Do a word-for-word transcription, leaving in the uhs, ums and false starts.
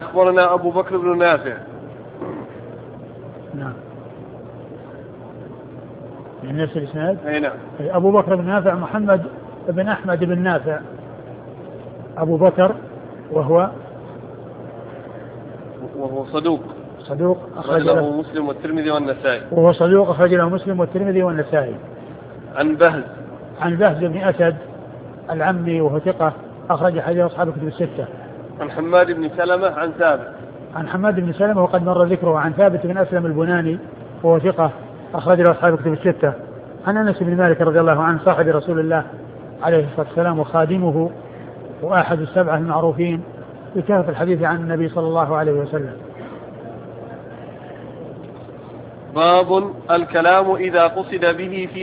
أخبرنا أبو بكر بن نافع. نعم. من نفس الإسناد. أي نعم. أبو بكر بن نافع محمد بن أحمد بن نافع أبو بكر وهو وهو صدوق صدوق أخرج له مسلم والترمذي والنسائي. وهو صدوق أخرج له مسلم والترمذي والنسائي. عن بهز عن بهز بن أسد العمي وهو ثقة أخرج حديث أصحاب الكتب الستة. عن حماد بن سلمة عن ثابت. عن حماد بن سلمة وقد مر ذكره. عن ثابت بن أسلم البناني وهو ثقة أخرج له أصحاب الكتب الستة. عن أنس بن مالك رضي الله عنه صاحب رسول الله عليه الصلاة والسلام وخادمه وأحد السبعة المعروفين بكثرة الحديث عن النبي صلى الله عليه وسلم. باب الكلام إذا قصد به في